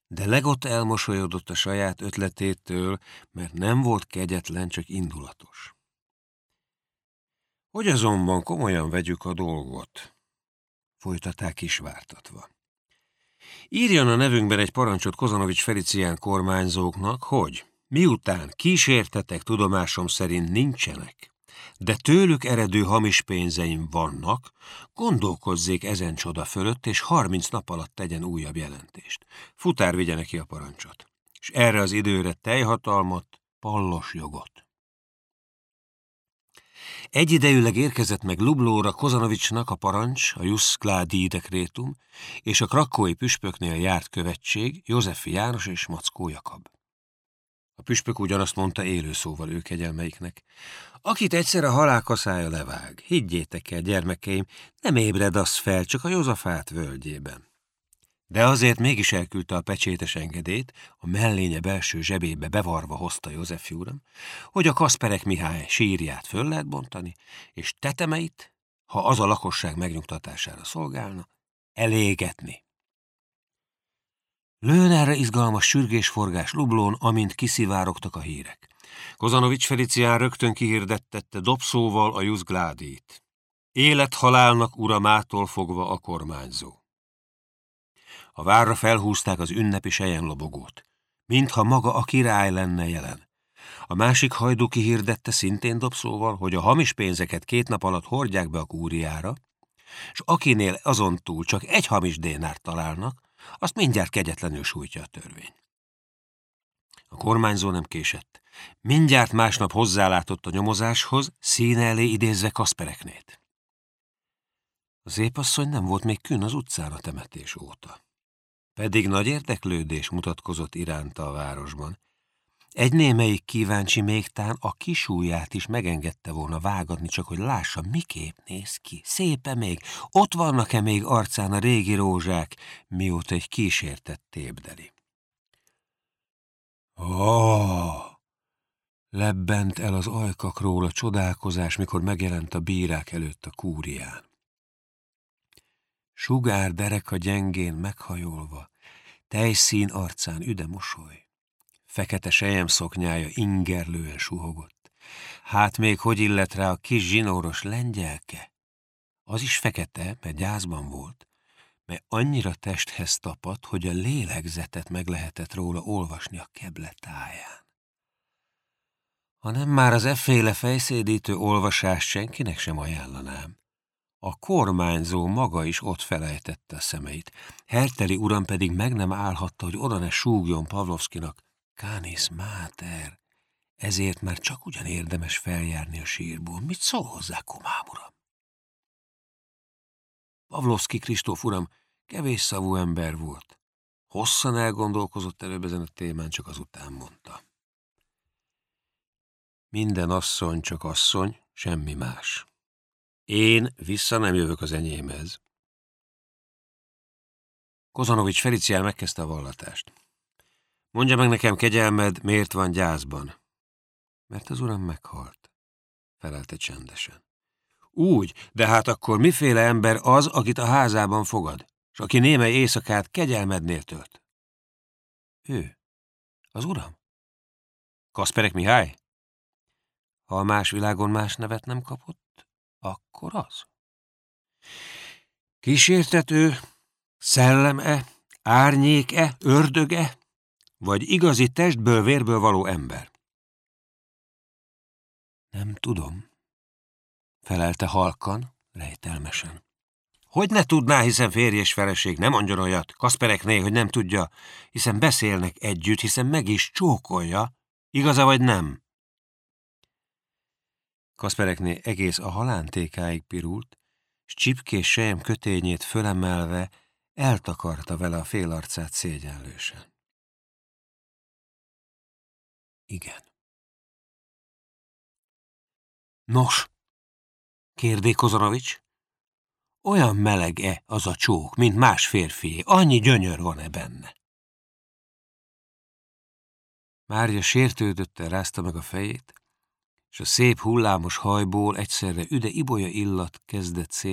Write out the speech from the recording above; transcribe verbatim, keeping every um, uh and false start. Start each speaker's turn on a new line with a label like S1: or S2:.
S1: De Legott elmosolyodott a saját ötletétől, mert nem volt kegyetlen, csak indulatos. Hogy azonban komolyan vegyük a dolgot, folytatták kisvártatva. Írjon a nevünkben egy parancsot Kozanovics Felicián kormányzóknak, hogy miután kísértetek tudomásom szerint nincsenek, de tőlük eredő hamis pénzeim vannak, gondolkozzék ezen csoda fölött, és harminc nap alatt tegyen újabb jelentést. Futár vigye neki a parancsot, és erre az időre teljhatalmat, pallos jogot. Egyidejűleg érkezett meg Lublóra Kozanovicsnak a parancs, a Jus Claudii dekrétum, és a krakói püspöknél járt követség, Józsefi János és Mackó Jakab. A püspök ugyanazt mondta élő szóval ő kegyelmeiknek. Akit egyszer a halál kaszája levág, higgyétek el, gyermekeim, nem ébred az fel, csak a Józsafát völgyében. De azért mégis elküldte a pecsétes engedélyt, a mellénye belső zsebébe bevarva hozta Józsefi uram, hogy a Kasperek Mihály sírját föl lehet bontani, és tetemeit, ha az a lakosság megnyugtatására szolgálna, elégetni. Lőn erre izgalmas sürgésforgás Lublón, amint kiszivárogtak a hírek. Kozanovics Felicián rögtön kihirdettette dobszóval a Jus Claudii-t. Élet-halálnak uramától fogva a kormányzó. A várra felhúzták az ünnepi selyemlobogót, mintha maga a király lenne jelen. A másik hajdú kihirdette szintén dobszóval, hogy a hamis pénzeket két nap alatt hordják be a kúriára, és akinél azon túl csak egy hamis dénárt találnak, azt mindjárt kegyetlenül sújtja a törvény. A kormányzó nem késett. Mindjárt másnap hozzálátott a nyomozáshoz, színe elé idézve Kaspereknét. Az épasszony nem volt még kün az utcán a temetés óta. Pedig nagy érdeklődés mutatkozott iránta a városban. Egy némelyik kíváncsi mégtán a kisújját is megengedte volna vágatni, csak hogy lássa, miképp néz ki. Szépe még, ott vannak-e még arcán a régi rózsák, mióta egy kísértett tépdeli. Oh! Lebbent el az ajkakról a csodálkozás, mikor megjelent a bírák előtt a kúrián. Sugár dereka gyengén meghajolva, tejszín arcán üde mosoly. Fekete selyemszoknyája ingerlően suhogott. Hát még hogy illett rá a kis zsinóros lengyelke? Az is fekete, mert gyászban volt, mert annyira testhez tapadt, hogy a lélegzetet meg lehetett róla olvasni a keble táján. Ha nem már az efféle fejszédítő olvasást senkinek sem ajánlanám. A kormányzó maga is ott felejtette a szemeit. Herteli uram pedig meg nem állhatta, hogy oda ne súgjon Pavlovszkinak. Canis Mater, ezért már csak ugyan érdemes feljárni a sírból. Mit szól hozzá, komám uram? Pavlovszki Kristóf uram kevés szavú ember volt. Hosszan elgondolkozott előbb ezen a témán, csak azután mondta. Minden asszony csak asszony, semmi más. Én vissza nem jövök az enyémhez. Kozanovics Felicián megkezdte a vallatást. Mondja meg nekem, kegyelmed, miért van gyászban? Mert az uram meghalt, felelte csendesen. Úgy, de hát akkor miféle ember az, akit a házában fogad, és aki némely éjszakát kegyelmednél tölt? Ő, az uram? Kasperek Mihály? Ha a más világon más nevet nem kapott, akkor az. Kísértető, szellem-e, árnyék-e, ördög-e, vagy igazi testből, vérből való ember? Nem tudom, felelte halkan, rejtelmesen. Hogy ne tudná, hiszen férj és feleség, nem mondjon olyat Kasperekné, hogy nem tudja, hiszen beszélnek együtt, hiszen meg is csókolja, igaza vagy nem? Kasperekné egész a halántékáig pirult, s csipkés sejem kötényét fölemelve eltakarta vele a félarcát szégyenlősen. Igen. Nos, kérdé Kozanovics, olyan meleg-e az a csók, mint más férfié? Annyi gyönyör van-e benne? Mária sértődötten rázta meg a fejét, és a szép hullámos hajból egyszerre üde ibolya illat kezdett szét